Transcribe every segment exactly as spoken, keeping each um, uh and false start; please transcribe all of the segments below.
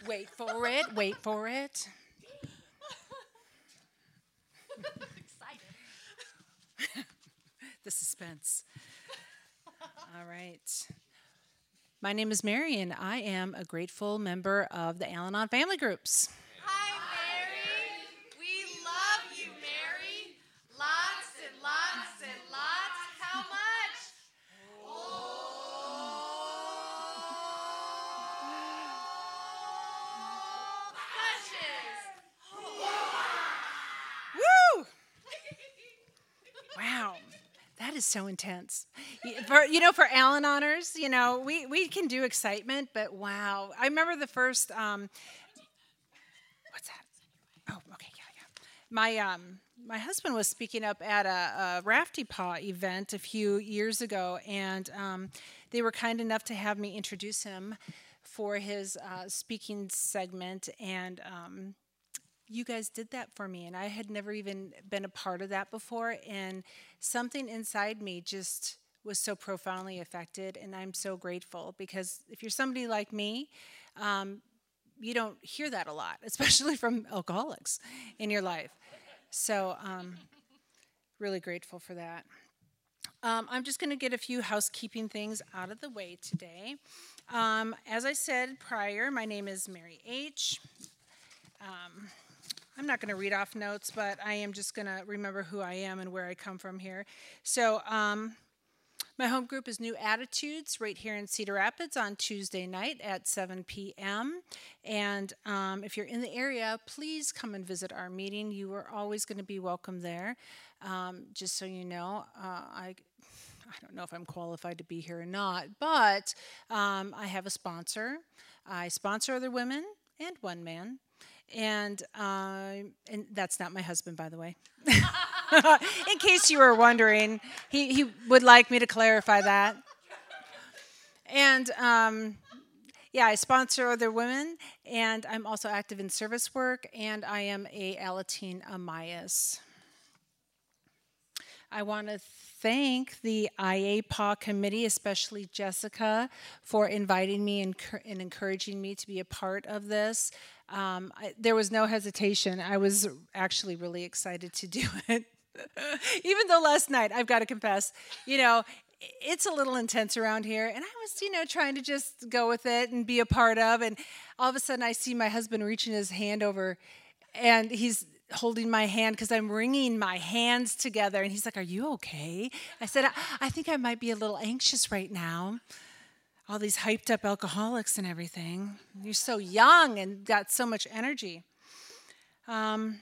Wait for it, wait for it. Excited. The suspense. All right. My name is Mary, and I am a grateful member of the Al Anon family groups. Hi, Mary. We love you, Mary. Lots and lots and lots. How much? Oh, Woo! Wow. That is so intense. Y- For, you know, for Al-Anoners, you know, we, we can do excitement, but wow. I remember the first, um, what's that? Oh, okay, yeah, yeah. My, um, my husband was speaking up at a, a Rafty Paw event a few years ago, and um, they were kind enough to have me introduce him for his uh, speaking segment, and um, you guys did that for me, and I had never even been a part of that before, and something inside me just was so profoundly affected, and I'm so grateful because if you're somebody like me, um, you don't hear that a lot, especially from alcoholics in your life. So, um, really grateful for that. Um, I'm just going to get a few housekeeping things out of the way today. Um, as I said prior, my name is Mary H. Um, I'm not going to read off notes, but I am just going to remember who I am and where I come from here. So, um, my home group is New Attitudes right here in Cedar Rapids on Tuesday night at seven p.m. And um, if you're in the area, please come and visit our meeting. You are always going to be welcome there. Um, just so you know, uh, I. I don't know if I'm qualified to be here or not, but um, I have a sponsor. I sponsor other women and one man. And uh, and that's not my husband, by the way. In case you were wondering, he, he would like me to clarify that. And um, yeah, I sponsor other women, and I'm also active in service work, and I am a Alateen Amias. I want to thank the I A P A committee, especially Jessica, for inviting me and, and encouraging me to be a part of this. Um, I, there was no hesitation. I was actually really excited to do it. Even though last night, I've got to confess, you know, it's a little intense around here. And I was, you know, trying to just go with it and be a part of. And all of a sudden, I see my husband reaching his hand over, and he's holding my hand because I'm wringing my hands together. And he's like, "Are you okay?" I said, I, I think I might be a little anxious right now. All these hyped up alcoholics and everything. You're so young and got so much energy. Um,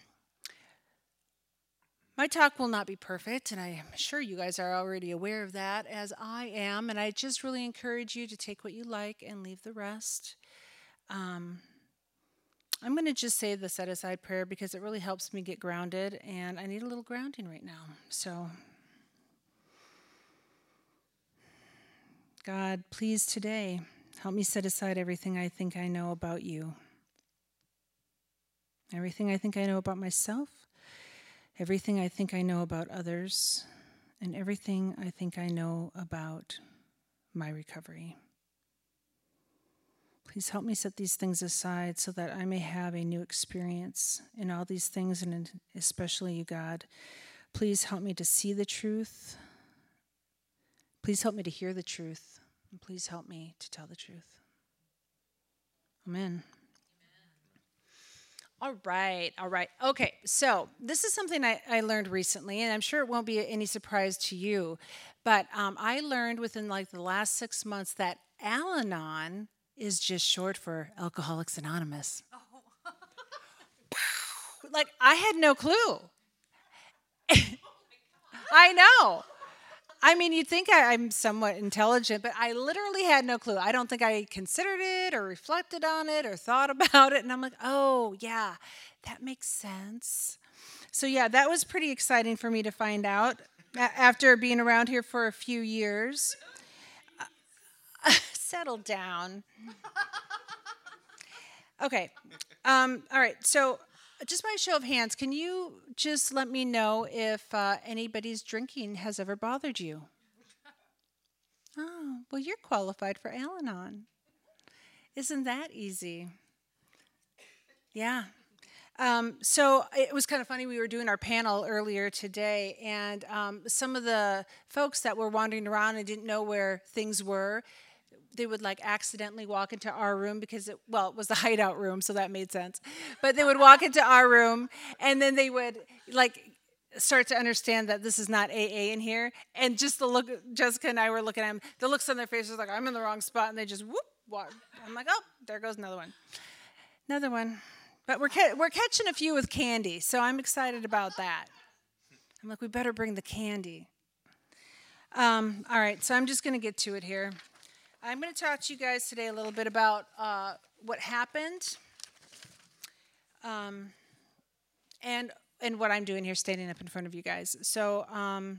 my talk will not be perfect, and I'm sure you guys are already aware of that, as I am. And I just really encourage you to take what you like and leave the rest. Um, I'm going to just say the set aside prayer because it really helps me get grounded, and I need a little grounding right now. So, God, please today help me set aside everything I think I know about you, everything I think I know about myself, everything I think I know about others, and everything I think I know about my recovery. Please help me set these things aside so that I may have a new experience in all these things, and especially you, God. Please help me to see the truth. Please help me to hear the truth. And please help me to tell the truth. Amen. All right, all right. Okay, so this is something I, I learned recently, and I'm sure it won't be any surprise to you, but um, I learned within like the last six months that Al-Anon is just short for Alcoholics Anonymous. Oh. Like, I had no clue. I know. I mean, you'd think I, I'm somewhat intelligent, but I literally had no clue. I don't think I considered it or reflected on it or thought about it. And I'm like, oh, yeah, that makes sense. So, yeah, that was pretty exciting for me to find out a- after being around here for a few years. Uh, settle down. Okay. Um, all right. So, just by show of hands, can you just let me know if uh, anybody's drinking has ever bothered you? Oh, well, you're qualified for Al-Anon. Isn't that easy? Yeah. Um, so it was kind of funny. We were doing our panel earlier today, and um, some of the folks that were wandering around and didn't know where things were, they would like accidentally walk into our room because it, well, it was the hideout room, so that made sense. But they would walk into our room, and then they would like start to understand that this is not A A in here. And just the look, Jessica and I were looking at them, the looks on their faces like, I'm in the wrong spot, and they just whoop walk. I'm like, oh, there goes another one, another one. But we're ca- we're catching a few with candy, so I'm excited about that. I'm like, we better bring the candy. Um, all right, so I'm just going to get to it here. I'm going to talk to you guys today a little bit about uh, what happened, um, and and what I'm doing here, standing up in front of you guys. So, um,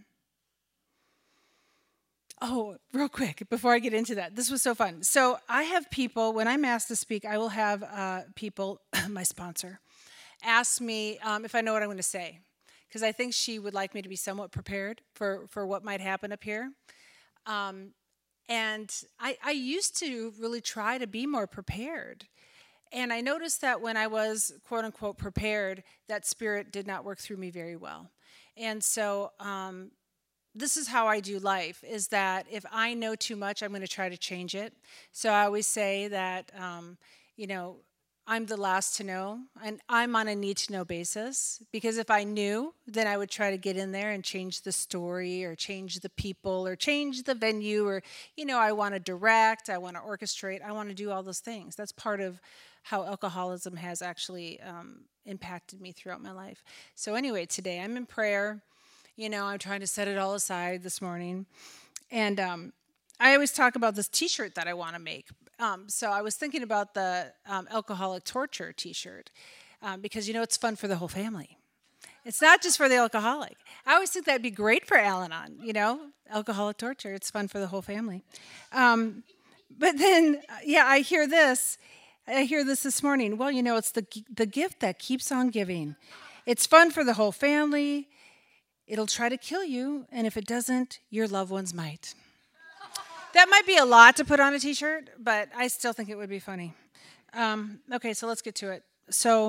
oh, real quick before I get into that, this was so fun. So I have people when I'm asked to speak, I will have uh, people, my sponsor, ask me um, if I know what I'm going to say, because I think she would like me to be somewhat prepared for for what might happen up here. Um, And I, I used to really try to be more prepared. And I noticed that when I was, quote unquote, prepared, that spirit did not work through me very well. And so um, this is how I do life, is that if I know too much, I'm going to try to change it. So I always say that, um, you know, I'm the last to know, and I'm on a need-to-know basis, because if I knew, then I would try to get in there and change the story or change the people or change the venue or, you know, I want to direct, I want to orchestrate, I want to do all those things. That's part of how alcoholism has actually um, impacted me throughout my life. So anyway, today I'm in prayer. You know, I'm trying to set it all aside this morning. And um, I always talk about this T-shirt that I want to make. Um, so I was thinking about the um, alcoholic torture T-shirt um, because, you know, it's fun for the whole family. It's not just for the alcoholic. I always think that'd be great for Al-Anon, you know, alcoholic torture. It's fun for the whole family. Um, but then, yeah, I hear this. I hear this this morning. Well, you know, it's the the gift that keeps on giving. It's fun for the whole family. It'll try to kill you, and if it doesn't, your loved ones might. That might be a lot to put on a T-shirt, but I still think it would be funny. Um, okay, so let's get to it. So,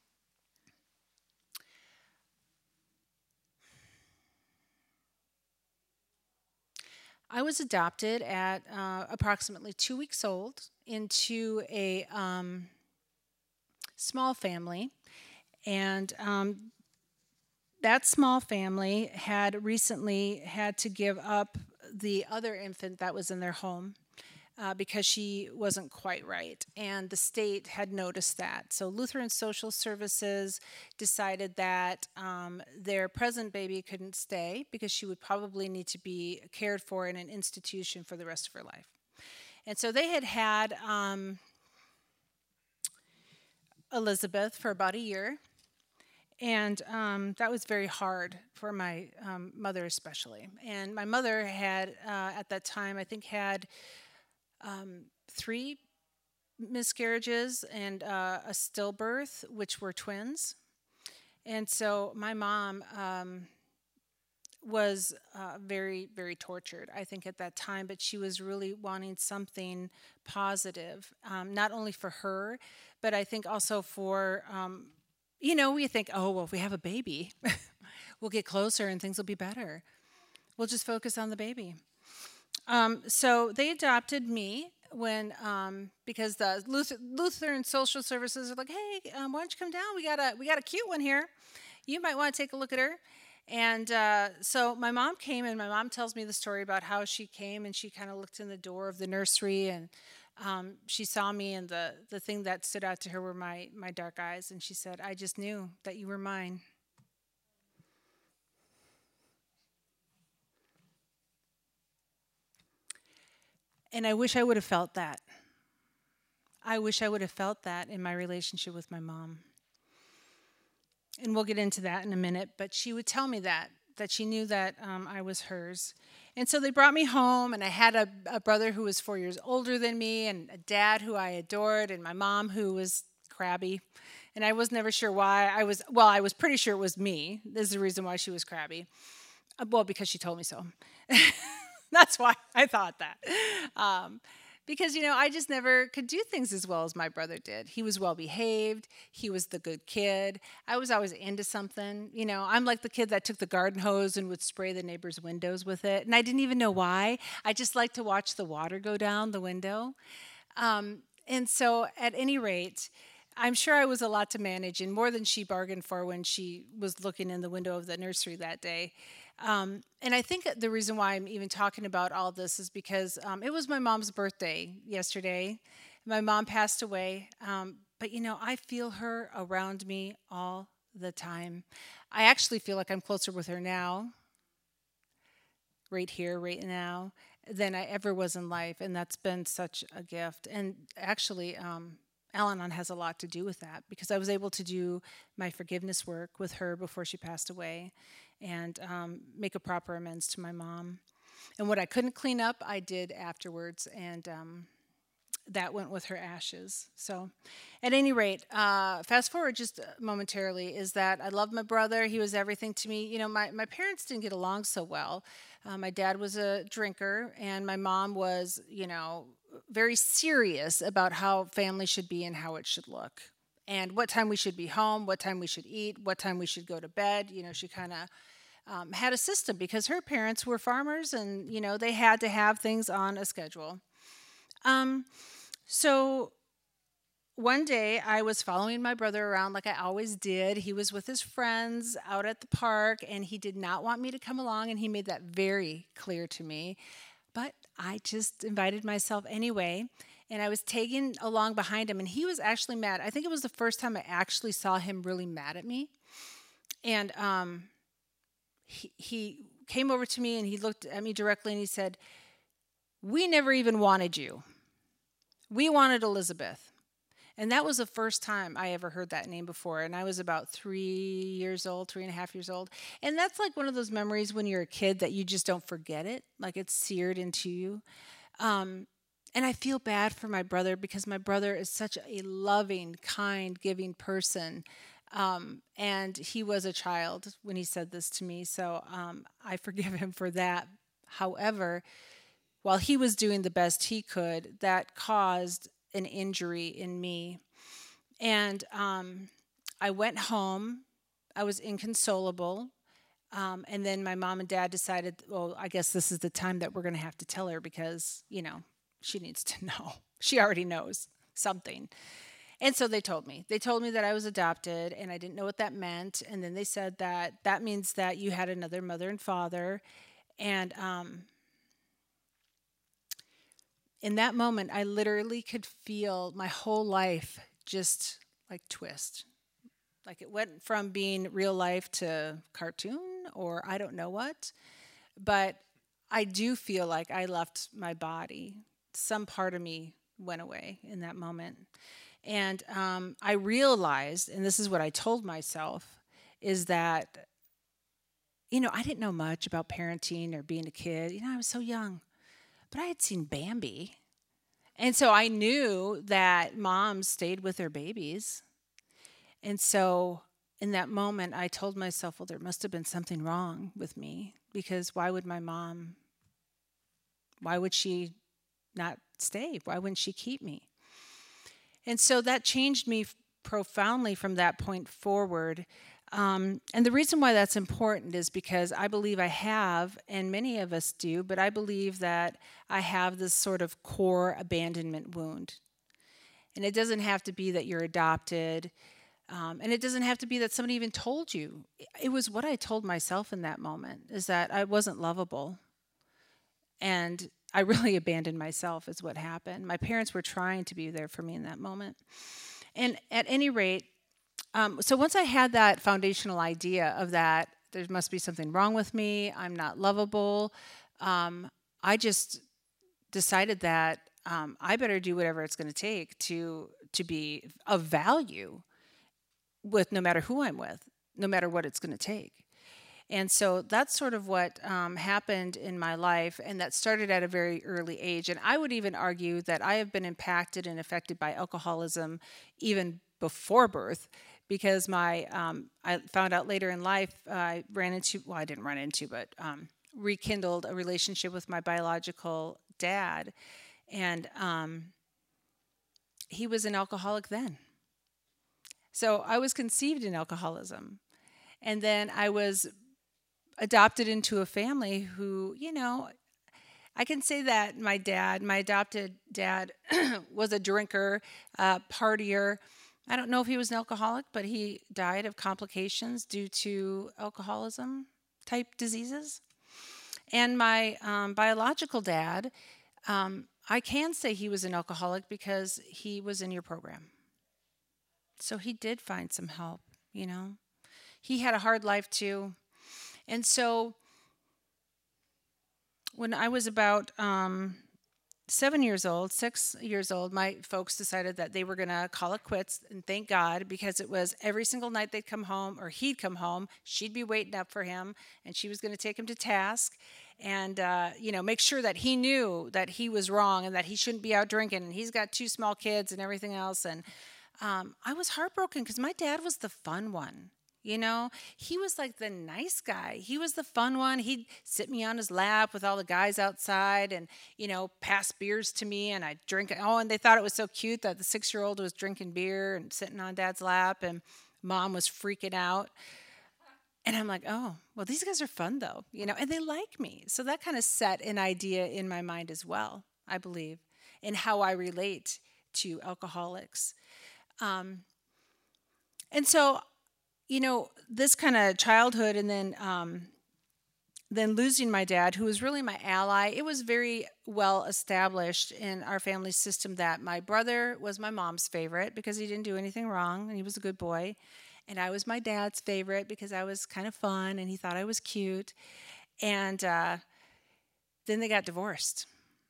I was adopted at uh, approximately two weeks old into a um, small family, and um, that small family had recently had to give up the other infant that was in their home uh, because she wasn't quite right. And the state had noticed that. So Lutheran Social Services decided that um, their present baby couldn't stay because she would probably need to be cared for in an institution for the rest of her life. And so they had had um, Elizabeth for about a year. And um, that was very hard for my um, mother especially. And my mother had, uh, at that time, I think had um, three miscarriages and uh, a stillbirth, which were twins. And so my mom um, was uh, very, very tortured, I think, at that time. But she was really wanting something positive, um, not only for her, but I think also for... Um, You know, we think, oh, well, if we have a baby, we'll get closer and things will be better. We'll just focus on the baby. Um, so they adopted me when, um, because the Luther, Lutheran Social Services are like, hey, um, why don't you come down? We got a we got a cute one here. You might want to take a look at her. And uh, so my mom came, and my mom tells me the story about how she came and she kind of looked in the door of the nursery, and um, she saw me, and the, the thing that stood out to her were my, my dark eyes. And she said, I just knew that you were mine. And I wish I would have felt that. I wish I would have felt that in my relationship with my mom. And we'll get into that in a minute, but she would tell me that, that she knew that um, I was hers. And so they brought me home, and I had a, a brother who was four years older than me, and a dad who I adored, and my mom who was crabby. And I was never sure why. I was, well, I was pretty sure it was me. This is the reason why she was crabby. Uh, well, because she told me so. That's why I thought that. Um, because, you know, I just never could do things as well as my brother did. He was well behaved. He was the good kid. I was always into something. You know, I'm like the kid that took the garden hose and would spray the neighbor's windows with it. And I didn't even know why. I just liked to watch the water go down the window. Um, and so at any rate, I'm sure I was a lot to manage and more than she bargained for when she was looking in the window of the nursery that day. Um, and I think the reason why I'm even talking about all this is because um, it was my mom's birthday yesterday. My mom passed away, um, but you know, I feel her around me all the time. I actually feel like I'm closer with her now, right here, right now, than I ever was in life, and that's been such a gift. And actually, um, Al-Anon has a lot to do with that because I was able to do my forgiveness work with her before she passed away and um, make a proper amends to my mom. And what I couldn't clean up, I did afterwards, and um, that went with her ashes. So at any rate, uh, fast forward just momentarily, is that I love my brother. He was everything to me. You know, my, my parents didn't get along so well. Uh, my dad was a drinker, and my mom was, you know, very serious about how family should be and how it should look. And what time we should be home, what time we should eat, what time we should go to bed. You know, she kind of um, had a system because her parents were farmers and, you know, they had to have things on a schedule. Um, so one day I was following my brother around like I always did. He was with his friends out at the park and he did not want me to come along, and he made that very clear to me. But I just invited myself anyway, and I was tagging along behind him, and he was actually mad. I think it was the first time I actually saw him really mad at me. And um, he, he came over to me, and he looked at me directly, and he said, "We never even wanted you. We wanted Elizabeth." And that was the first time I ever heard that name before. And I was about three years old, three and a half years old. And that's like one of those memories when you're a kid that you just don't forget it. Like it's seared into you. Um, and I feel bad for my brother because my brother is such a loving, kind, giving person. Um, and he was a child when he said this to me. So um, I forgive him for that. However, while he was doing the best he could, that caused an injury in me. And um, I went home. I was inconsolable. Um, and then my mom and dad decided, well, I guess this is the time that we're going to have to tell her because, you know, she needs to know. She already knows something. And so they told me. They told me that I was adopted, and I didn't know what that meant. And then they said that that means that you had another mother and father. And um, in that moment, I literally could feel my whole life just like twist. Like it went from being real life to cartoon or I don't know what. But I do feel like I left my body. Some part of me went away in that moment. And um, I realized, and this is what I told myself, is that, you know, I didn't know much about parenting or being a kid. You know, I was so young. But I had seen Bambi. And so I knew that moms stayed with their babies. And so in that moment, I told myself, well, there must have been something wrong with me because why would my mom, why would she not stay? Why wouldn't she keep me? And so that changed me profoundly from that point forward. Um, and the reason why that's important is because I believe I have, and many of us do, but I believe that I have this sort of core abandonment wound. And it doesn't have to be that you're adopted, um, and it doesn't have to be that somebody even told you. It was what I told myself in that moment, is that I wasn't lovable. And I really abandoned myself is what happened. My parents were trying to be there for me in that moment. And at any rate, Um, so once I had that foundational idea of that, there must be something wrong with me, I'm not lovable, um, I just decided that um, I better do whatever it's going to take to to be of value with no matter who I'm with, no matter what it's going to take. And so that's sort of what um, happened in my life, and that started at a very early age. And I would even argue that I have been impacted and affected by alcoholism even before birth, because my um, I found out later in life uh, I ran into, well, I didn't run into, but um, rekindled a relationship with my biological dad. And um, he was an alcoholic then. So I was conceived in alcoholism. And then I was adopted into a family who, you know, I can say that my dad, my adopted dad, was a drinker, uh, partier. I don't know if he was an alcoholic, but he died of complications due to alcoholism type diseases. And my um, biological dad, um, I can say he was an alcoholic because he was in your program. So he did find some help, you know. He had a hard life too. And so when I was about um, seven years old, six years old, my folks decided that they were going to call it quits, and thank God, because it was every single night they'd come home, or he'd come home, she'd be waiting up for him, and she was going to take him to task and, uh, you know, make sure that he knew that he was wrong and that he shouldn't be out drinking, and he's got two small kids and everything else. And um, I was heartbroken because my dad was the fun one. You know, he was like the nice guy. He was the fun one. He'd sit me on his lap with all the guys outside and, you know, pass beers to me, and I'd drink. Oh, and they thought it was so cute that the six-year-old was drinking beer and sitting on Dad's lap, and Mom was freaking out. And I'm like, oh, well, these guys are fun, though, you know, and they like me. So that kind of set an idea in my mind as well, I believe, in how I relate to alcoholics. Um, and so... You know, this kind of childhood and then um, then losing my dad, who was really my ally, it was very well established in our family system that my brother was my mom's favorite because he didn't do anything wrong and he was a good boy. And I was my dad's favorite because I was kind of fun and he thought I was cute. And uh, then they got divorced.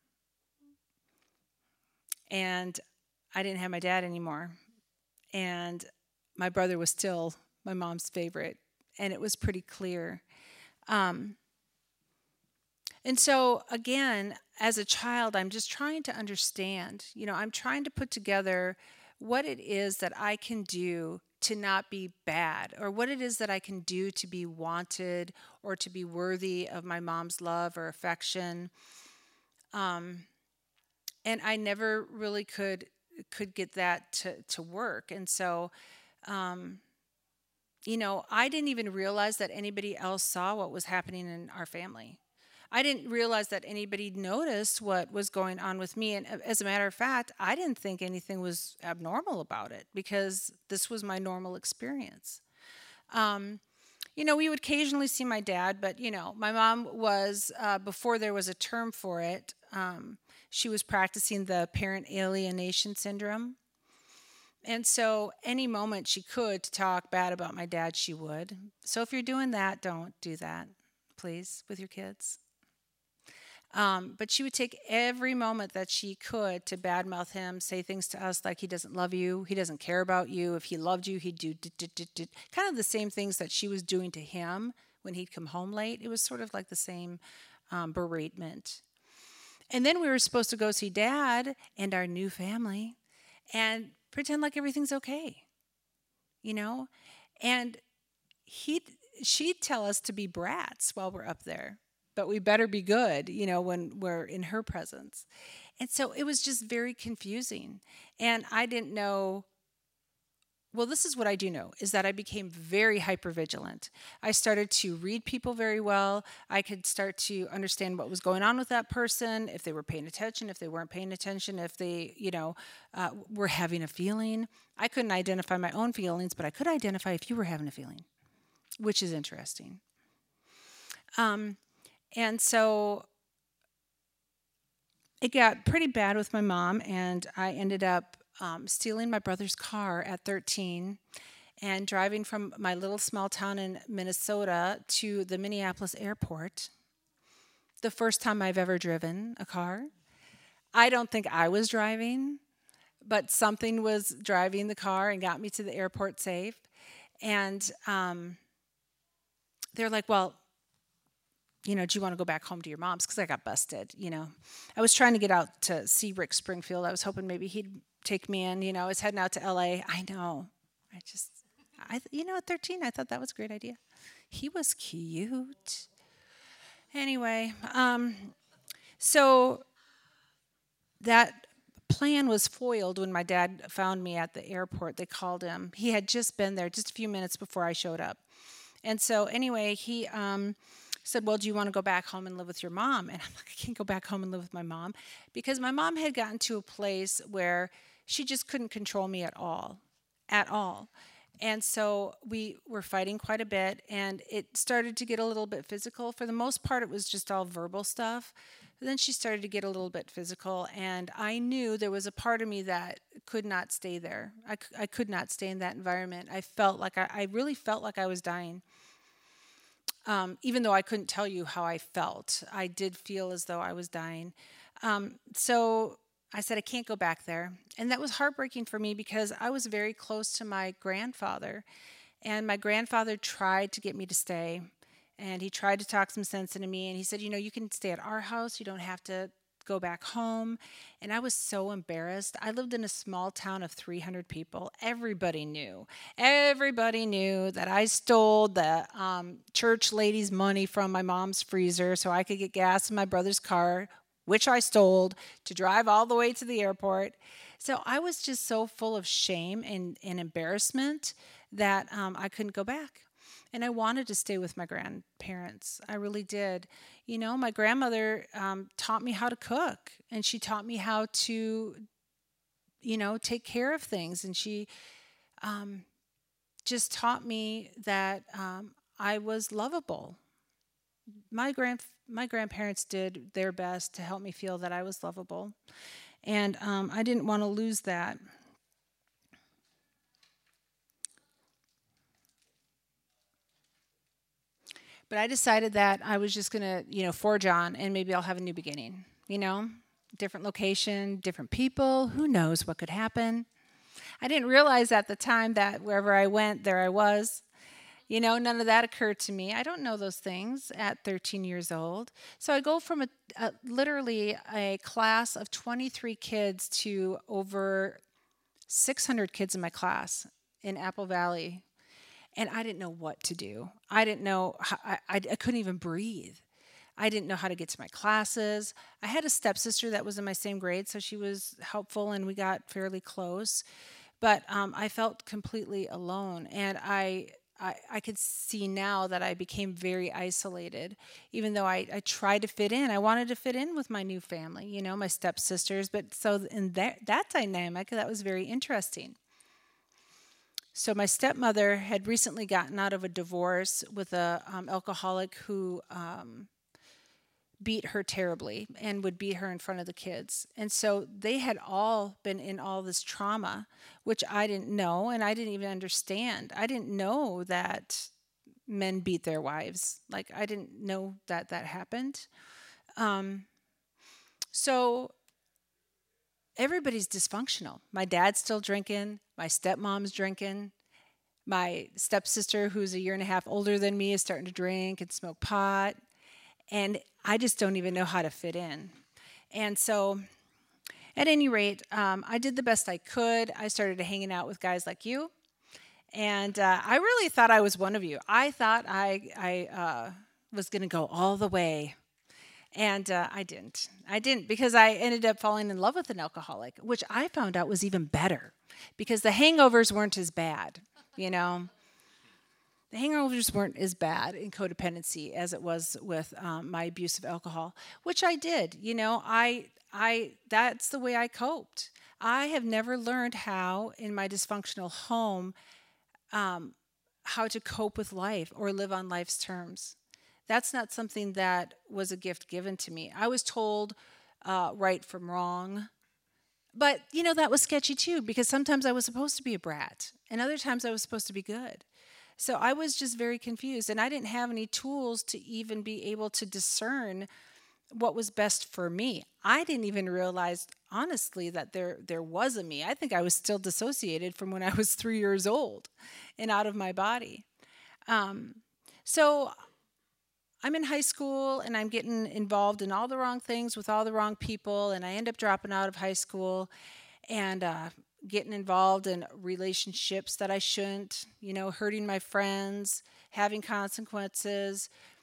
And I didn't have my dad anymore. And my brother was still my mom's favorite, and it was pretty clear. Um, and so, again, as a child, I'm just trying to understand, you know, I'm trying to put together what it is that I can do to not be bad, or what it is that I can do to be wanted or to be worthy of my mom's love or affection. Um, and I never really could could get that to, to work. And so, um, you know, I didn't even realize that anybody else saw what was happening in our family. I didn't realize that anybody noticed what was going on with me. And as a matter of fact, I didn't think anything was abnormal about it because this was my normal experience. Um, you know, we would occasionally see my dad, but, you know, my mom was, uh, before there was a term for it, um, she was practicing the parent alienation syndrome. And so any moment she could to talk bad about my dad, she would. So if you're doing that, don't do that, please, with your kids. Um, but she would take every moment that she could to badmouth him, say things to us like he doesn't love you, he doesn't care about you. If he loved you, he'd do kind of the same things that she was doing to him when he'd come home late. It was sort of like the same um, beratement. And then we were supposed to go see Dad and our new family and pretend like everything's okay, you know? And he'd, she'd tell us to be brats while we're up there, but we better be good, you know, when we're in her presence. And so it was just very confusing. And I didn't know, well, this is what I do know, is that I became very hypervigilant. I started to read people very well. I could start to understand what was going on with that person, if they were paying attention, if they weren't paying attention, if they, you know, uh, were having a feeling. I couldn't identify my own feelings, but I could identify if you were having a feeling, which is interesting. Um, and so it got pretty bad with my mom, and I ended up Um, stealing my brother's car at thirteen and driving from my little small town in Minnesota to the Minneapolis airport. The first time I've ever driven a car. I don't think I was driving, but something was driving the car and got me to the airport safe. And um, they're like, well, you know, do you want to go back home to your mom's? Because I got busted, you know. I was trying to get out to see Rick Springfield. I was hoping maybe he'd take me in, you know. I was heading out to L A. I know. I just, I, you know, at thirteen, I thought that was a great idea. He was cute. Anyway, um, so that plan was foiled when my dad found me at the airport. They called him. He had just been there just a few minutes before I showed up. And so anyway, he um, said, well, do you want to go back home and live with your mom? And I'm like, I can't go back home and live with my mom, because my mom had gotten to a place where she just couldn't control me at all, at all. And so we were fighting quite a bit, and it started to get a little bit physical. For the most part, it was just all verbal stuff. But then she started to get a little bit physical, and I knew there was a part of me that could not stay there. I, c- I could not stay in that environment. I felt like I, I really felt like I was dying. Um, even though I couldn't tell you how I felt, I did feel as though I was dying. Um, so I said, I can't go back there. And that was heartbreaking for me, because I was very close to my grandfather. And my grandfather tried to get me to stay. And he tried to talk some sense into me. And he said, you know, you can stay at our house. You don't have to go back home. And I was so embarrassed. I lived in a small town of three hundred people. Everybody knew. Everybody knew that I stole the um, church lady's money from my mom's freezer so I could get gas in my brother's car, which I stole, to drive all the way to the airport. So I was just so full of shame and, and embarrassment that um, I couldn't go back. And I wanted to stay with my grandparents. I really did. You know, my grandmother um, taught me how to cook, and she taught me how to, you know, take care of things. And she um, just taught me that um, I was lovable. My grand my grandparents did their best to help me feel that I was lovable, and um, I didn't want to lose that. But I decided that I was just going to, you know, forge on, and maybe I'll have a new beginning, you know, different location, different people, who knows what could happen. I didn't realize at the time that wherever I went, there I was. You know, none of that occurred to me. I don't know those things at thirteen years old. So I go from a, a literally a class of twenty-three kids to over six hundred kids in my class in Apple Valley. And I didn't know what to do. I didn't know, how, I, I, I couldn't even breathe. I didn't know how to get to my classes. I had a stepsister that was in my same grade, so she was helpful and we got fairly close. But um, I felt completely alone. And I, I, I could see now that I became very isolated, even though I, I tried to fit in. I wanted to fit in with my new family, you know, my stepsisters. But so in that, that dynamic, that was very interesting. So my stepmother had recently gotten out of a divorce with a um, alcoholic who um, beat her terribly and would beat her in front of the kids. And so they had all been in all this trauma, which I didn't know, and I didn't even understand. I didn't know that men beat their wives. Like, I didn't know that that happened. Um, so everybody's dysfunctional. My dad's still drinking. My stepmom's drinking. My stepsister, who's a year and a half older than me, is starting to drink and smoke pot. And I just don't even know how to fit in. And so, at any rate, um, I did the best I could. I started hanging out with guys like you. And uh, I really thought I was one of you. I thought I, I uh, was going to go all the way. And uh, I didn't. I didn't, because I ended up falling in love with an alcoholic, which I found out was even better, because the hangovers weren't as bad, you know. The hangovers weren't as bad in codependency as it was with um, my abuse of alcohol, which I did. You know, I, I, that's the way I coped. I have never learned how, in my dysfunctional home, um, how to cope with life or live on life's terms. That's not something that was a gift given to me. I was told uh, right from wrong. But, you know, that was sketchy too, because sometimes I was supposed to be a brat, and other times I was supposed to be good. So I was just very confused, and I didn't have any tools to even be able to discern what was best for me. I didn't even realize, honestly, that there, there was a me. I think I was still dissociated from when I was three years old and out of my body. Um, so I'm in high school, and I'm getting involved in all the wrong things with all the wrong people, and I end up dropping out of high school and uh, getting involved in relationships that I shouldn't, you know, hurting my friends, having consequences.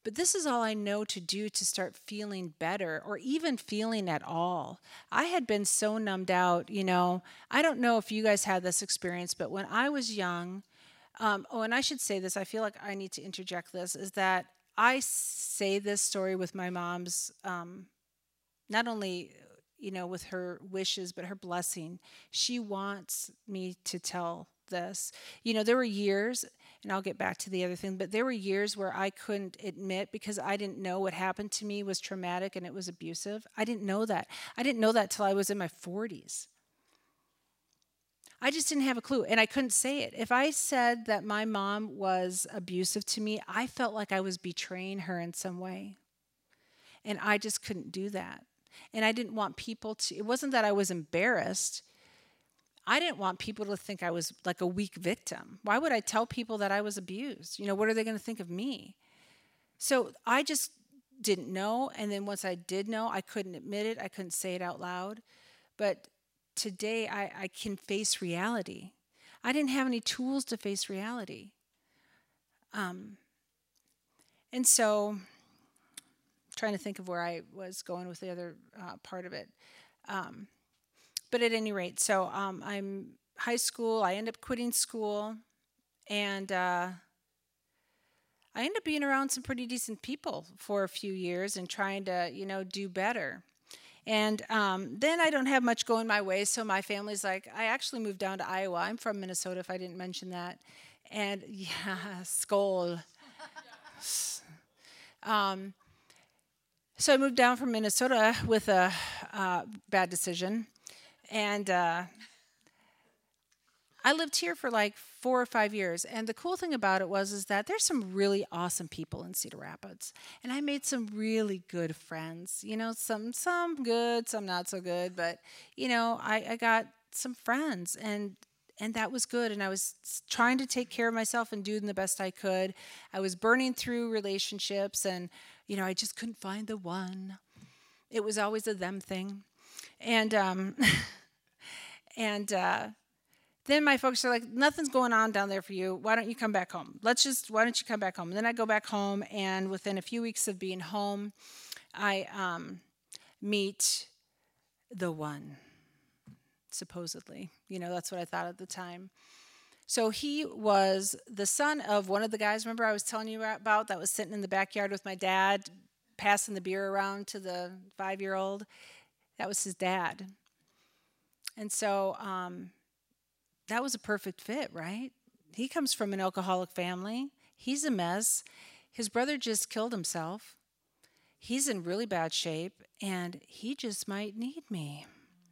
But this is all I know to do to start feeling better or even feeling at all. I had been so numbed out, you know. I don't know if you guys had this experience, but when I was young, um, oh, and I should say this, I feel like I need to interject this, is that I say this story with my mom's, um, not only, you know, with her wishes, but her blessing. She wants me to tell this. You know, there were years, and I'll get back to the other thing, but there were years where I couldn't admit because I didn't know what happened to me was traumatic and it was abusive. I didn't know that. I didn't know that till I was in my forties. I just didn't have a clue, and I couldn't say it. If I said that my mom was abusive to me, I felt like I was betraying her in some way, and I just couldn't do that. And I didn't want people to, it wasn't that I was embarrassed. I didn't want people to think I was like a weak victim. Why would I tell people that I was abused? You know, what are they going to think of me? So I just didn't know. And then once I did know, I couldn't admit it. I couldn't say it out loud. But today I, I can face reality. I didn't have any tools to face reality. Um, and so, trying to think of where I was going with the other uh, part of it. Um, But at any rate, so um, I'm high school. I end up quitting school, and uh, I end up being around some pretty decent people for a few years and trying to, you know, do better. And um, then I don't have much going my way, so my family's like, I actually moved down to Iowa. I'm from Minnesota, if I didn't mention that. And yeah, Skol. um, so I moved down from Minnesota with a uh, bad decision. And uh, I lived here for like four or five years. And the cool thing about it was is that there's some really awesome people in Cedar Rapids. And I made some really good friends. You know, some some good, some not so good. But, you know, I, I got some friends. And and that was good. And I was trying to take care of myself and doing the best I could. I was burning through relationships. And, you know, I just couldn't find the one. It was always a them thing. And um, and uh, then my folks are like, nothing's going on down there for you. Why don't you come back home? Let's just, why don't you come back home? And then I go back home, and within a few weeks of being home, I um, meet the one, supposedly. You know, that's what I thought at the time. So he was the son of one of the guys, remember I was telling you about, that was sitting in the backyard with my dad, passing the beer around to the five-year-old. That was his dad. And so um, that was a perfect fit, right? He comes from an alcoholic family. He's a mess. His brother just killed himself. He's in really bad shape, and he just might need me.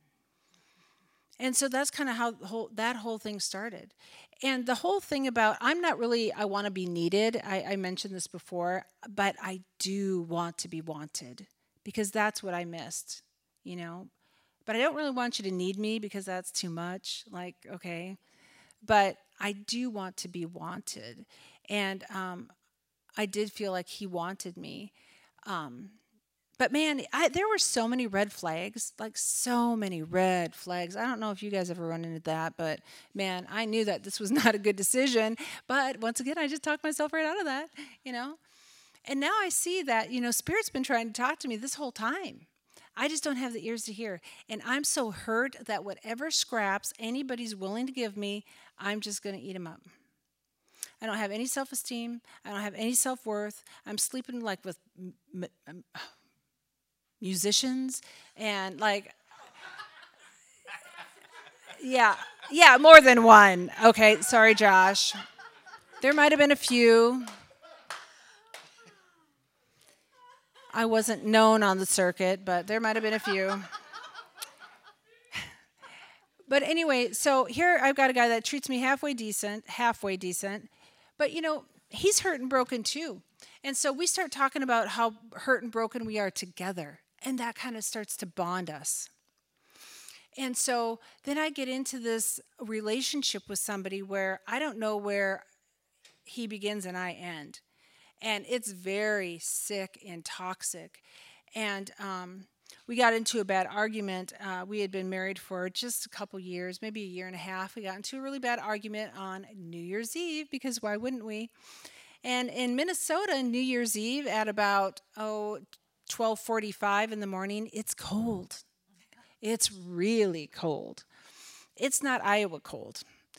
And so that's kind of how the whole, that whole thing started. And the whole thing about, I'm not really, I want to be needed. I, I mentioned this before, but I do want to be wanted because that's what I missed. You know, but I don't really want you to need me because that's too much. Like, okay. But I do want to be wanted. And um, I did feel like he wanted me. Um, but man, I, there were so many red flags, like so many red flags. I don't know if you guys ever run into that, but man, I knew that this was not a good decision. But once again, I just talked myself right out of that, you know. And now I see that, you know, Spirit's been trying to talk to me this whole time. I just don't have the ears to hear. And I'm so hurt that whatever scraps anybody's willing to give me, I'm just going to eat them up. I don't have any self-esteem. I don't have any self-worth. I'm sleeping like with m- m- musicians and like, yeah, yeah, more than one. Okay, sorry, Josh. There might have been a few. I wasn't known on the circuit, but there might have been a few. But anyway, so here I've got a guy that treats me halfway decent, halfway decent. But, you know, he's hurt and broken too. And so we start talking about how hurt and broken we are together. And that kind of starts to bond us. And so then I get into this relationship with somebody where I don't know where he begins and I end. And it's very sick and toxic. And um, we got into a bad argument. Uh, we had been married for just a couple years, maybe a year and a half. We got into a really bad argument on New Year's Eve, because why wouldn't we? And in Minnesota, New Year's Eve at about, oh, twelve forty-five in the morning, it's cold. It's really cold. It's not Iowa cold.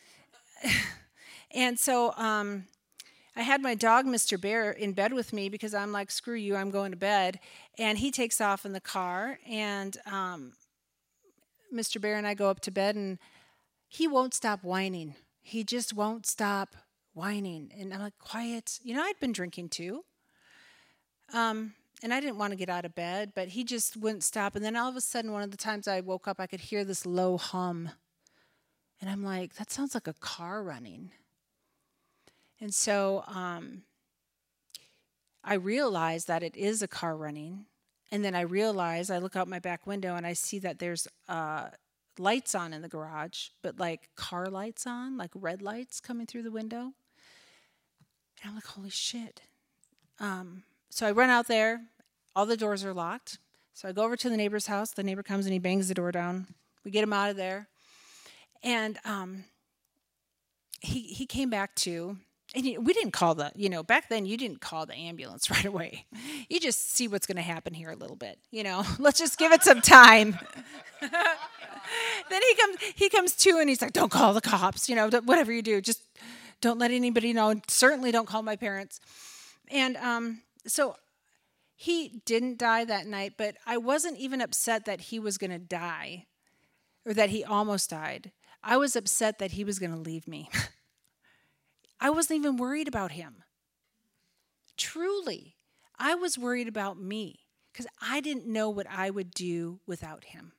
And so um, I had my dog, Mister Bear, in bed with me because I'm like, screw you, I'm going to bed. And he takes off in the car, and um, Mister Bear and I go up to bed, and he won't stop whining. He just won't stop whining. And I'm like, quiet. You know, I'd been drinking too. Um, and I didn't want to get out of bed, but he just wouldn't stop. And then all of a sudden, one of the times I woke up, I could hear this low hum. And I'm like, that sounds like a car running. And so um, I realized that it is a car running. And then I realize, I look out my back window and I see that there's uh, lights on in the garage, but like car lights on, like red lights coming through the window. And I'm like, holy shit. Um, so I run out there. All the doors are locked. So I go over to the neighbor's house. The neighbor comes and he bangs the door down. We get him out of there. And um, he he came back to, and he, we didn't call the, you know, back then you didn't call the ambulance right away. You just see what's going to happen here a little bit, you know. Let's just give it some time. Then he comes he comes to and he's like, don't call the cops, you know, whatever you do, just don't let anybody know. Certainly don't call my parents. And um, so he didn't die that night, but I wasn't even upset that he was going to die or that he almost died. I was upset that he was going to leave me. I wasn't even worried about him. Truly, I was worried about me because I didn't know what I would do without him.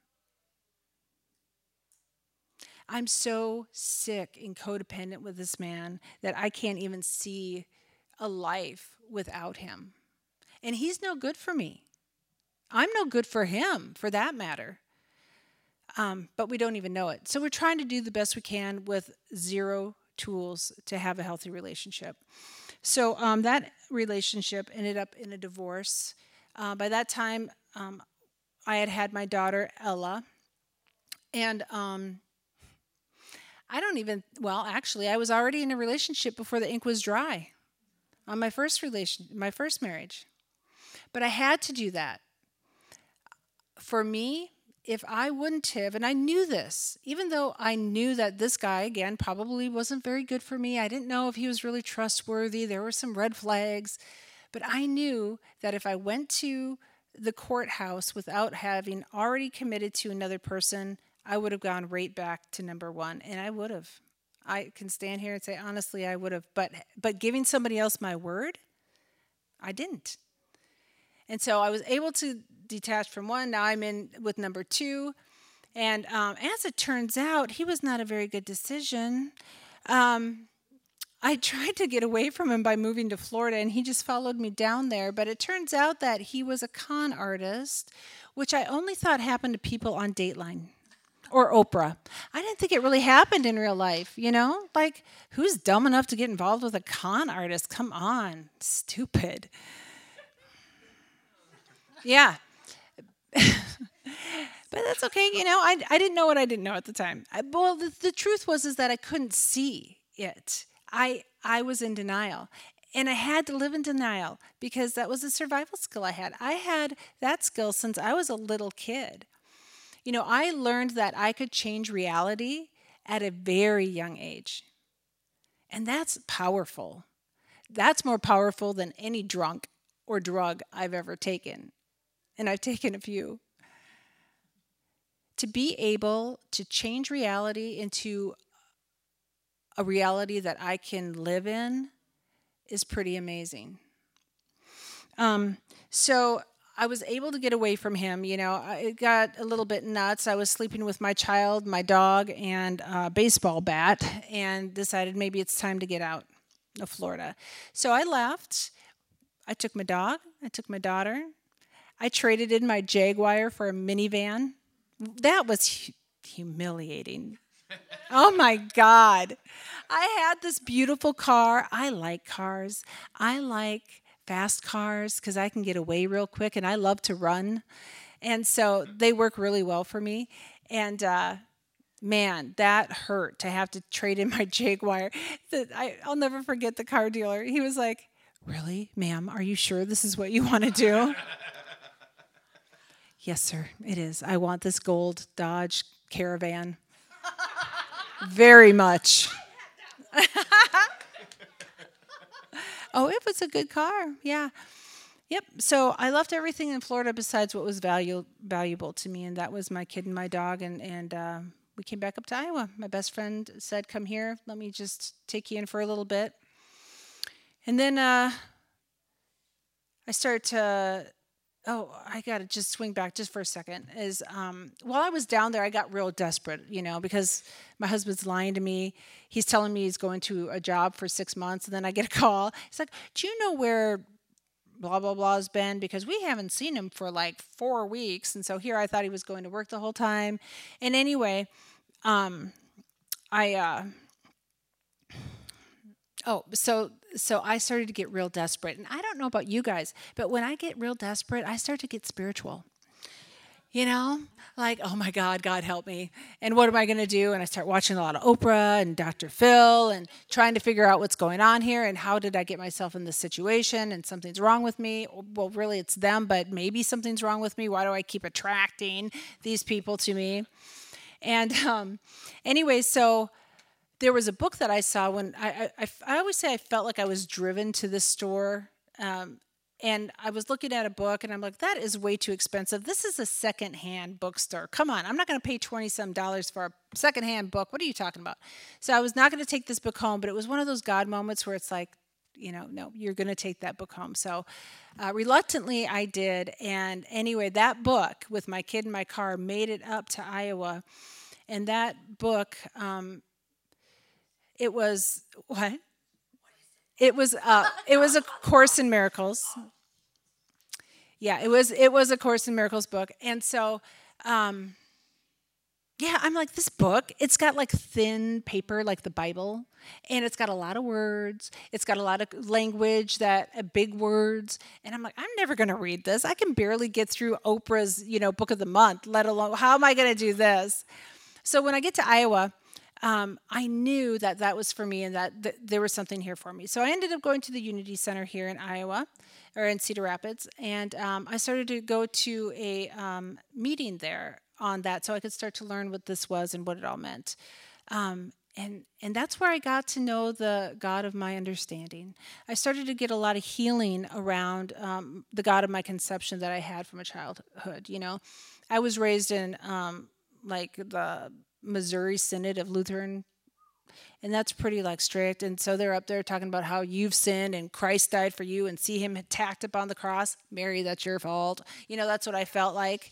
I'm so sick and codependent with this man that I can't even see a life without him. And he's no good for me. I'm no good for him, for that matter. Um, but we don't even know it. So we're trying to do the best we can with zero tools to have a healthy relationship. So um, that relationship ended up in a divorce. Uh, by that time, um, I had had my daughter, Ella. And um, I don't even, well, actually, I was already in a relationship before the ink was dry on my first relation, my first marriage. But I had to do that. For me, if I wouldn't have, and I knew this, even though I knew that this guy, again, probably wasn't very good for me. I didn't know if he was really trustworthy. There were some red flags. But I knew that if I went to the courthouse without having already committed to another person, I would have gone right back to number one. And I would have. I can stand here and say, honestly, I would have. But, but giving somebody else my word, I didn't. And so I was able to detach from one. Now I'm in with number two. And um, as it turns out, he was not a very good decision. Um, I tried to get away from him by moving to Florida, and he just followed me down there. But it turns out that he was a con artist, which I only thought happened to people on Dateline or Oprah. I didn't think it really happened in real life, you know? Like, who's dumb enough to get involved with a con artist? Come on, stupid. Yeah. But that's okay, you know. I, I didn't know what I didn't know at the time. I, well, the, the truth was is that I couldn't see it. I I was in denial. And I had to live in denial because that was a survival skill I had. I had that skill since I was a little kid. You know, I learned that I could change reality at a very young age. And that's powerful. That's more powerful than any drunk or drug I've ever taken. And I've taken a few. To be able to change reality into a reality that I can live in is pretty amazing. Um, so I was able to get away from him. You know, it got a little bit nuts. I was sleeping with my child, my dog, and a baseball bat, and decided maybe it's time to get out of Florida. So I left. I took my dog. I took my daughter. I traded in my Jaguar for a minivan. That was hu- humiliating. Oh, my God. I had this beautiful car. I like cars. I like fast cars because I can get away real quick, and I love to run. And so they work really well for me. And, uh, man, that hurt to have to trade in my Jaguar. The, I, I'll never forget the car dealer. He was like, Really, ma'am, are you sure this is what you want to do? Yes, sir, it is. I want this gold Dodge Caravan. Very much. Oh, it was a good car. Yeah. Yep. So I left everything in Florida besides what was valu- valuable to me, and that was my kid and my dog. And, and uh, we came back up to Iowa. My best friend said, come here. Let me just take you in for a little bit. And then uh, I started to... Oh, I got to just swing back just for a second. Is um, while I was down there, I got real desperate, you know, because my husband's lying to me. He's telling me he's going to a job for six months, and then I get a call. He's like, do you know where blah, blah, blah has been? Because we haven't seen him for like four weeks. And so here I thought he was going to work the whole time. And anyway, um, I... Uh, Oh, so so I started to get real desperate. And I don't know about you guys, but when I get real desperate, I start to get spiritual. You know, like, oh my God, God help me. And what am I going to do? And I start watching a lot of Oprah and Doctor Phil and trying to figure out what's going on here and how did I get myself in this situation and something's wrong with me. Well, really it's them, but maybe something's wrong with me. Why do I keep attracting these people to me? And um, anyway, so... There was a book that I saw when I, I, I always say I felt like I was driven to this store. Um, and I was looking at a book and I'm like, that is way too expensive. This is a secondhand bookstore. Come on, I'm not going to pay twenty some dollars for a secondhand book. What are you talking about? So I was not going to take this book home, but it was one of those God moments where it's like, you know, no, you're going to take that book home. So uh, reluctantly I did. And anyway, that book with my kid in my car made it up to Iowa. And that book, um, It was what? It was uh, it was a Course in Miracles. Yeah, it was it was a Course in Miracles book, and so, um, yeah, I'm like, this book. It's got like thin paper, like the Bible, and it's got a lot of words. It's got a lot of language that uh, big words, and I'm like, I'm never going to read this. I can barely get through Oprah's, you know, book of the month. Let alone, how am I going to do this? So when I get to Iowa. Um, I knew that that was for me and that th- there was something here for me. So I ended up going to the Unity Center here in Iowa, or in Cedar Rapids, and um, I started to go to a um, meeting there on that so I could start to learn what this was and what it all meant. Um, and, and that's where I got to know the God of my understanding. I started to get a lot of healing around um, the God of my conception that I had from a childhood. You know, I was raised in um, like the Missouri Synod of Lutheran, and that's pretty like strict. And so they're up there talking about how you've sinned and Christ died for you, and see him tacked up on the cross. Mary, that's your fault. You know, that's what I felt like.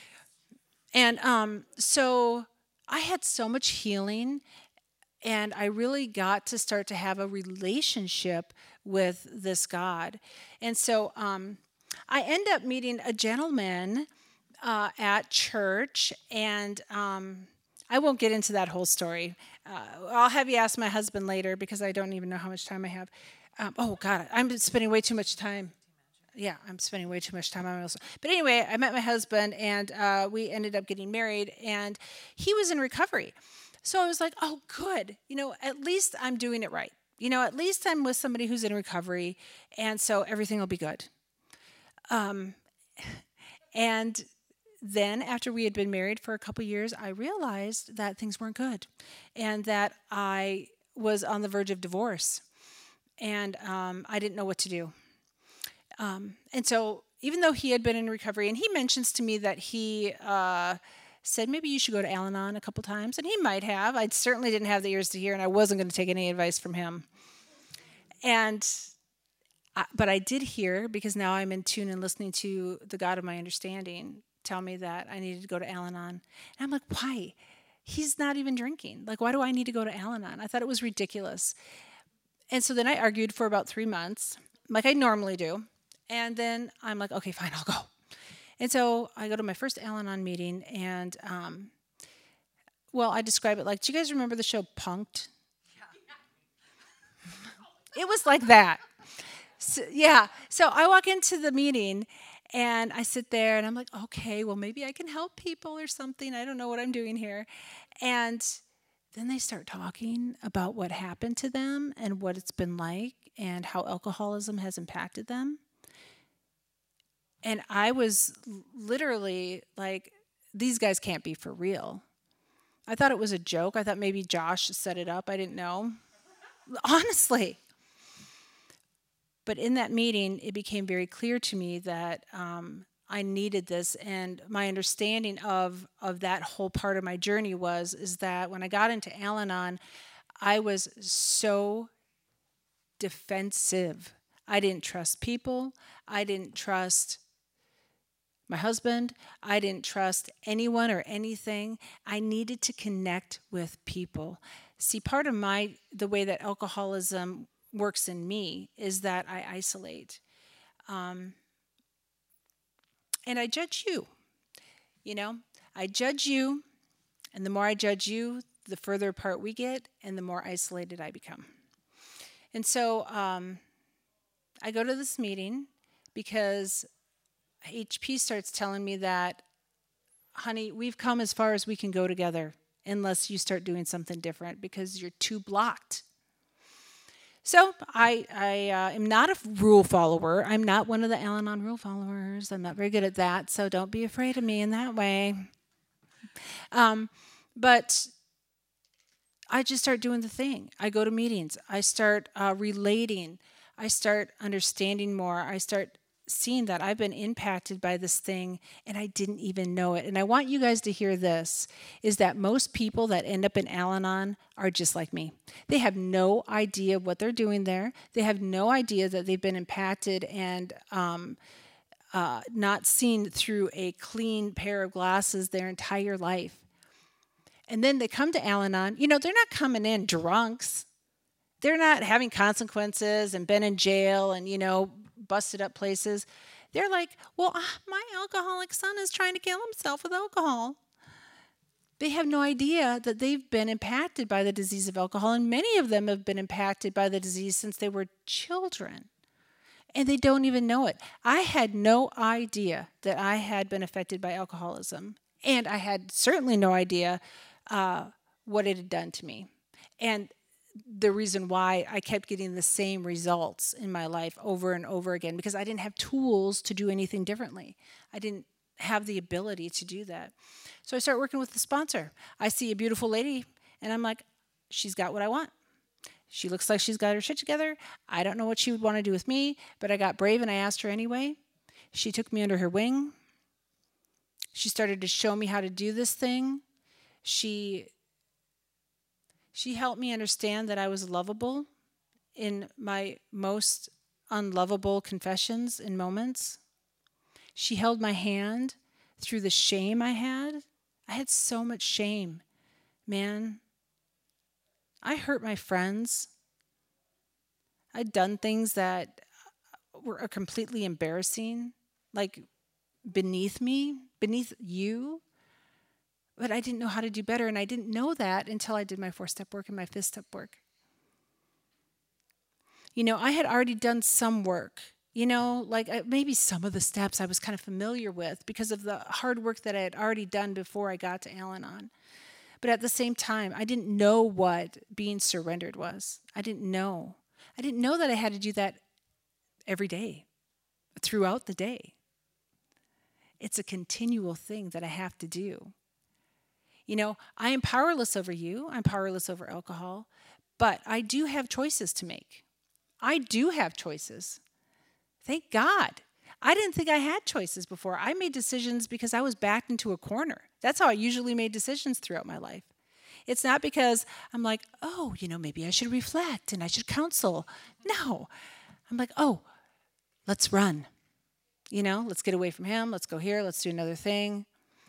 And um, so I had so much healing, and I really got to start to have a relationship with this God. And so um, I end up meeting a gentleman uh, at church, and um, I won't get into that whole story. Uh, I'll have you ask my husband later because I don't even know how much time I have. Um, oh, God, I'm spending way too much time. Yeah, I'm spending way too much time on myself. But anyway, I met my husband, and uh, we ended up getting married, and he was in recovery. So I was like, oh, good. You know, at least I'm doing it right. You know, at least I'm with somebody who's in recovery, and so everything will be good. Um, and... Then, after we had been married for a couple years, I realized that things weren't good and that I was on the verge of divorce, and um, I didn't know what to do. Um, and so, even though he had been in recovery, and he mentions to me that he uh, said, maybe you should go to Al-Anon a couple times, and he might have. I certainly didn't have the ears to hear, and I wasn't going to take any advice from him. And I, but I did hear, because now I'm in tune and listening to the God of my understanding tell me that I needed to go to Al-Anon. And I'm like, why? He's not even drinking. Like, why do I need to go to Al-Anon? I thought it was ridiculous. And so then I argued for about three months, like I normally do. And then I'm like, okay, fine, I'll go. And so I go to my first Al-Anon meeting, and, um, well, I describe it like, do you guys remember the show Punk'd? It was like that. So, yeah. So I walk into the meeting, and I sit there, and I'm like, okay, well, maybe I can help people or something. I don't know what I'm doing here. And then they start talking about what happened to them and what it's been like. and how alcoholism has impacted them. And I was literally like, these guys can't be for real. I thought it was a joke. I thought maybe Josh set it up. I didn't know. Honestly. But in that meeting, it became very clear to me that um, I needed this. And my understanding of, of that whole part of my journey was, is that when I got into Al-Anon, I was so defensive. I didn't trust people. I didn't trust my husband. I didn't trust anyone or anything. I needed to connect with people. See, part of my the way that alcoholism works in me is that I isolate. Um, and I judge you. You know, I judge you, and the more I judge you, the further apart we get, and the more isolated I become. And so um, I go to this meeting because H P starts telling me that, honey, we've come as far as we can go together unless you start doing something different because you're too blocked. So I, I uh, am not a rule follower. I'm not one of the Al-Anon rule followers. I'm not very good at that, so don't be afraid of me in that way. Um, but I just start doing the thing. I go to meetings. I start uh, relating. I start understanding more. I start seeing that I've been impacted by this thing and I didn't even know it. And I want you guys to hear this, is that most people that end up in Al-Anon are just like me. They have no idea what they're doing there. They have no idea that they've been impacted and um, uh, not seen through a clean pair of glasses their entire life. And then they come to Al-Anon. You know, they're not coming in drunks. They're not having consequences and been in jail and, you know, busted up places. They're like, well, uh, my alcoholic son is trying to kill himself with alcohol. They have no idea that they've been impacted by the disease of alcohol, and many of them have been impacted by the disease since they were children, and they don't even know it. I had no idea that I had been affected by alcoholism, and I had certainly no idea uh, what it had done to me. And the reason why I kept getting the same results in my life over and over again, because I didn't have tools to do anything differently. I didn't have the ability to do that. So I start working with the sponsor. I see a beautiful lady, and I'm like, she's got what I want. She looks like she's got her shit together. I don't know what she would want to do with me, but I got brave and I asked her anyway. She took me under her wing. She started to show me how to do this thing. She She helped me understand that I was lovable in my most unlovable confessions and moments. She held my hand through the shame I had. I had so much shame, man. I hurt my friends. I'd done things that were completely embarrassing, like beneath me, beneath you. But I didn't know how to do better, and I didn't know that until I did my four-step work and my fifth-step work. You know, I had already done some work, you know, like maybe some of the steps I was kind of familiar with because of the hard work that I had already done before I got to Al-Anon. But at the same time, I didn't know what being surrendered was. I didn't know. I didn't know that I had to do that every day, throughout the day. It's a continual thing that I have to do. You know, I am powerless over you. I'm powerless over alcohol. But I do have choices to make. I do have choices. Thank God. I didn't think I had choices before. I made decisions because I was backed into a corner. That's how I usually made decisions throughout my life. It's not because I'm like, oh, you know, maybe I should reflect and I should counsel. No. I'm like, oh, let's run. You know, let's get away from him. Let's go here. Let's do another thing.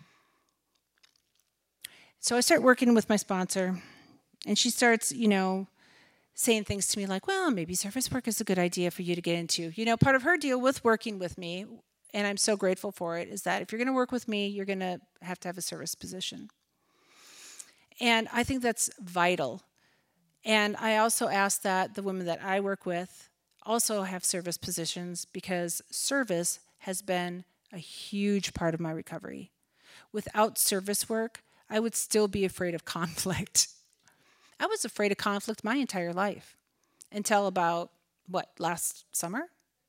So I start working with my sponsor, and she starts, you know, saying things to me like, well, maybe service work is a good idea for you to get into. You know, part of her deal with working with me, and I'm so grateful for it, is that if you're going to work with me, you're going to have to have a service position. And I think that's vital. And I also ask that the women that I work with also have service positions, because service has been a huge part of my recovery. Without service work, I would still be afraid of conflict. I was afraid of conflict my entire life until about what, last summer?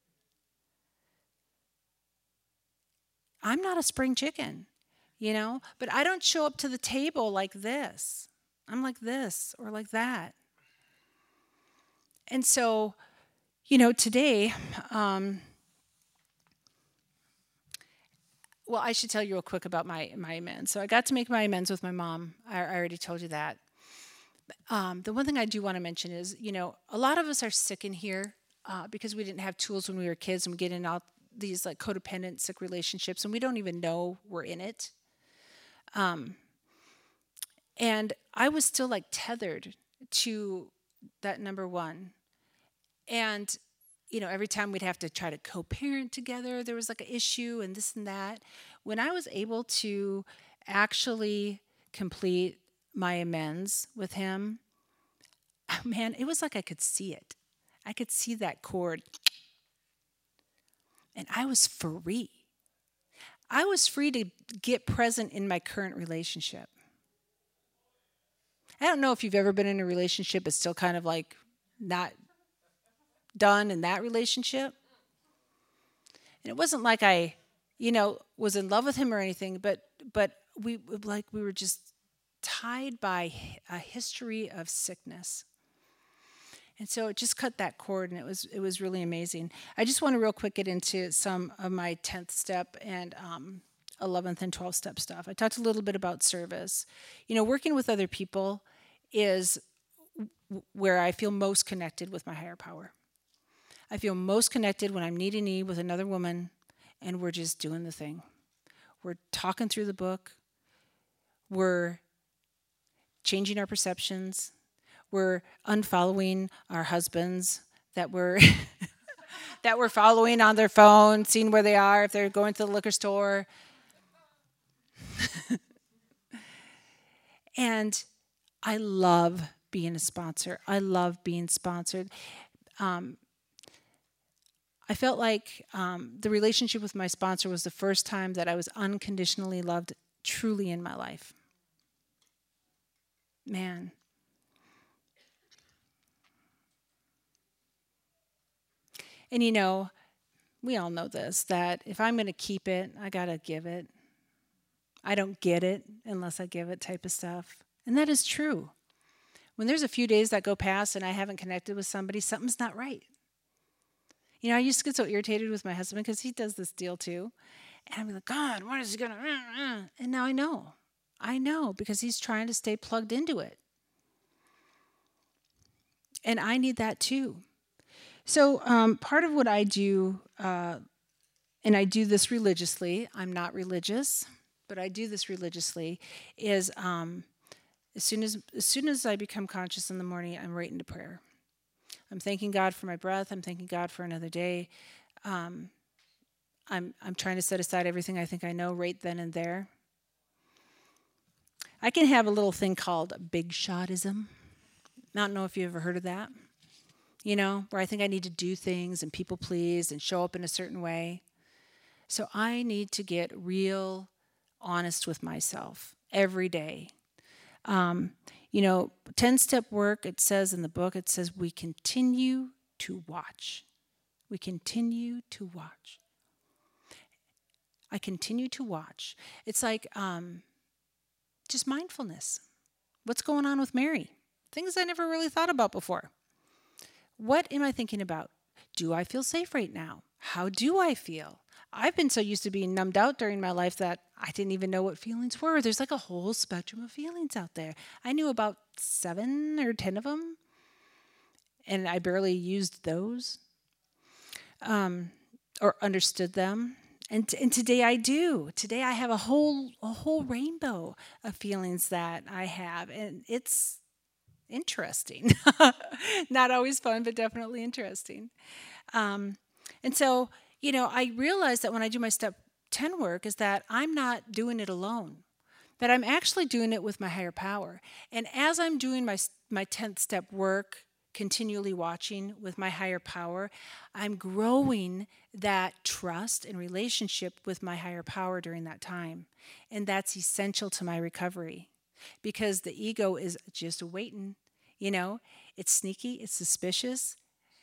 I'm not a spring chicken, you know, but I don't show up to the table like this. I'm like this or like that. And so, you know, today, um, well, I should tell you real quick about my, my amends. So I got to make my amends with my mom. I, I already told you that. Um, the one thing I do want to mention is, you know, a lot of us are sick in here uh, because we didn't have tools when we were kids, and we get in all these like codependent, sick relationships, and we don't even know we're in it. Um, and I was still like tethered to that number one. And, you know, every time we'd have to try to co-parent together, there was like an issue and this and that. When I was able to actually complete my amends with him, man, it was like I could see it. I could see that cord. And I was free. I was free to get present in my current relationship. I don't know if you've ever been in a relationship that's still kind of like not done in that relationship. And it wasn't like I, you know, was in love with him or anything, but but we like we were just tied by a history of sickness. And so it just cut that cord, and it was it was really amazing. I just want to real quick get into some of my tenth step and um, eleventh and twelfth step stuff. I talked a little bit about service. You know, working with other people is where I feel most connected with my higher power. I feel most connected when I'm knee to knee with another woman, and we're just doing the thing. We're talking through the book. We're changing our perceptions. We're unfollowing our husbands that we're that we're following on their phone, seeing where they are, if they're going to the liquor store. And I love being a sponsor. I love being sponsored. Um, I felt like um, the relationship with my sponsor was the first time that I was unconditionally loved truly in my life. Man. And you know, we all know this, that if I'm going to keep it, I got to give it. I don't get it unless I give it type of stuff. And that is true. When there's a few days that go past and I haven't connected with somebody, something's not right. You know, I used to get so irritated with my husband because he does this deal too. And I'm like, God, what is he going to... And now I know. I know because he's trying to stay plugged into it. And I need that too. So um, part of what I do, uh, and I do this religiously, I'm not religious, but I do this religiously, is um, as soon as as soon as I become conscious in the morning, I'm right into prayer. I'm thanking God for my breath. I'm thanking God for another day. Um, I'm I'm trying to set aside everything I think I know right then and there. I can have a little thing called big shotism. I don't know if you ever heard of that. You know, where I think I need to do things and people please and show up in a certain way. So I need to get real honest with myself every day. Um, you know, ten-step work, it says in the book, it says we continue to watch. We continue to watch. I continue to watch. It's like um, just mindfulness. What's going on with Mary? Things I never really thought about before. What am I thinking about? Do I feel safe right now? How do I feel? I've been so used to being numbed out during my life that I didn't even know what feelings were. There's like a whole spectrum of feelings out there. I knew about seven or ten of them, and I barely used those um, or understood them. And, and today I do. Today I have a whole a whole rainbow of feelings that I have, and it's interesting. Not always fun, but definitely interesting. Um, and so, you know, I realize that when I do my step ten work is that I'm not doing it alone, that I'm actually doing it with my higher power. And as I'm doing my my tenth step work, continually watching with my higher power, I'm growing that trust and relationship with my higher power during that time. And that's essential to my recovery. Because the ego is just waiting, you know, it's sneaky, it's suspicious,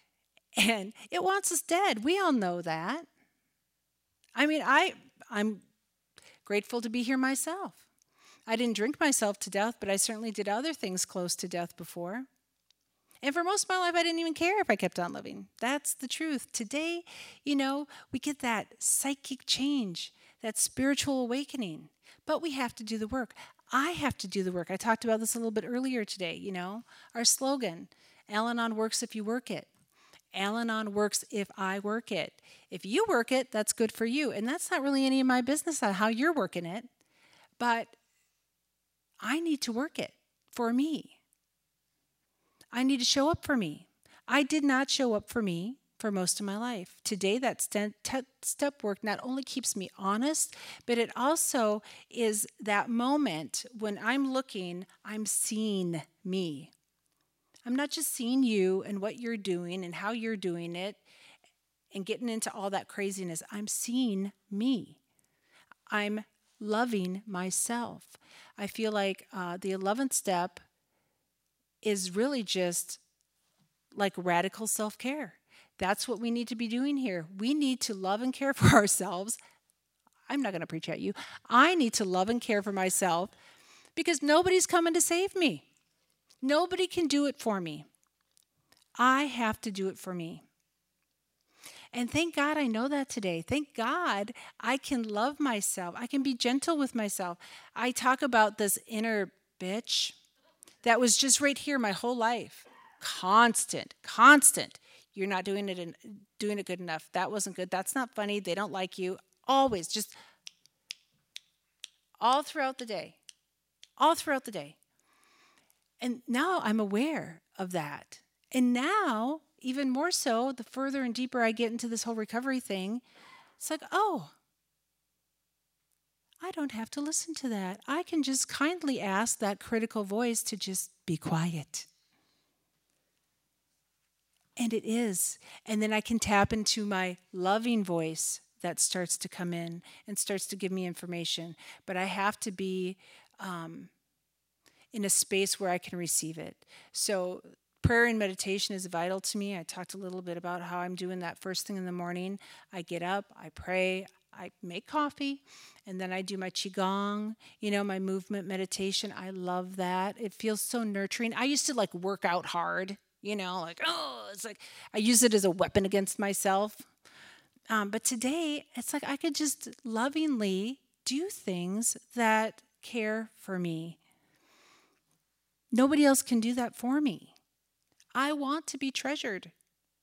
And it wants us dead. We all know that. I mean, I, I'm grateful to be here myself. I didn't drink myself to death, but I certainly did other things close to death before. And for most of my life, I didn't even care if I kept on living. That's the truth. Today, you know, we get that psychic change, that spiritual awakening, but we have to do the work. I have to do the work. I talked about this a little bit earlier today, you know, our slogan, Al-Anon works if you work it. Al-Anon works if I work it. If you work it, that's good for you. And that's not really any of my business on how you're working it, but I need to work it for me. I need to show up for me. I did not show up for me for most of my life. Today, that step work not only keeps me honest, but it also is that moment when I'm looking, I'm seeing me. I'm not just seeing you and what you're doing and how you're doing it and getting into all that craziness. I'm seeing me. I'm loving myself. I feel like uh, the eleventh step is really just like radical self-care. That's what we need to be doing here. We need to love and care for ourselves. I'm not going to preach at you. I need to love and care for myself because nobody's coming to save me. Nobody can do it for me. I have to do it for me. And thank God I know that today. Thank God I can love myself. I can be gentle with myself. I talk about this inner bitch that was just right here my whole life. Constant, constant. You're not doing it in, doing it good enough. That wasn't good. That's not funny. They don't like you. Always, just all throughout the day. All throughout the day. And now I'm aware of that. And now, even more so, the further and deeper I get into this whole recovery thing, it's like, oh, I don't have to listen to that. I can just kindly ask that critical voice to just be quiet. And it is. And then I can tap into my loving voice that starts to come in and starts to give me information. But I have to be um, in a space where I can receive it. So prayer and meditation is vital to me. I talked a little bit about how I'm doing that first thing in the morning. I get up, I pray, I make coffee, and then I do my Qigong, you know, my movement meditation. I love that. It feels so nurturing. I used to like work out hard, you know, like, oh, it's like I use it as a weapon against myself. Um, but today, it's like I could just lovingly do things that care for me. Nobody else can do that for me. I want to be treasured.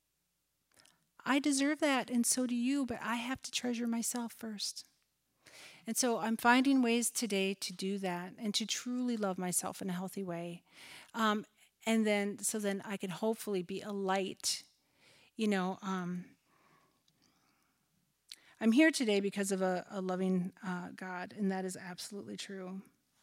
I deserve that, and so do you, but I have to treasure myself first. And so I'm finding ways today to do that and to truly love myself in a healthy way. Um, and then, so then I can hopefully be a light. You know, um, I'm here today because of a, a loving uh, God, and that is absolutely true.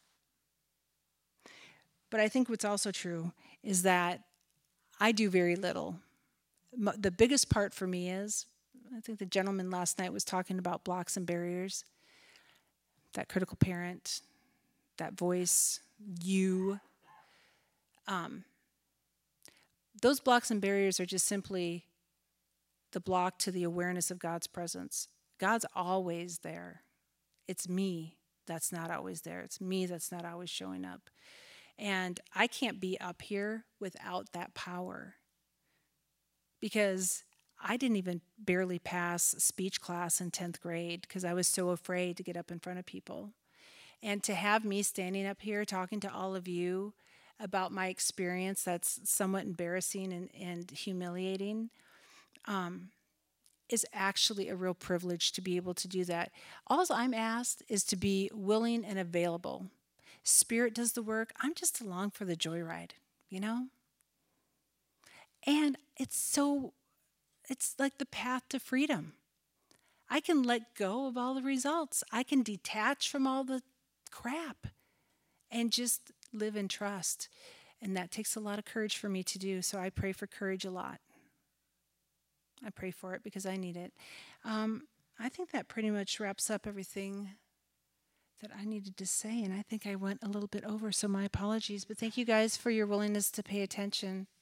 But I think what's also true is that I do very little. The biggest part for me is, I think the gentleman last night was talking about blocks and barriers, that critical parent, that voice, you. Um, those blocks and barriers are just simply the block to the awareness of God's presence. God's always there. It's me that's not always there. It's me that's not always showing up. And I can't be up here without that power. Because I didn't even barely pass speech class in tenth grade because I was so afraid to get up in front of people. And to have me standing up here talking to all of you about my experience that's somewhat embarrassing and, and humiliating um, is actually a real privilege to be able to do that. All I'm asked is to be willing and available. Spirit does the work. I'm just along for the joyride, you know? And it's so, it's like the path to freedom. I can let go of all the results. I can detach from all the crap and just live in trust. And that takes a lot of courage for me to do. So I pray for courage a lot. I pray for it because I need it. Um, I think that pretty much wraps up everything that I needed to say. And I think I went a little bit over, so my apologies. But thank you guys for your willingness to pay attention.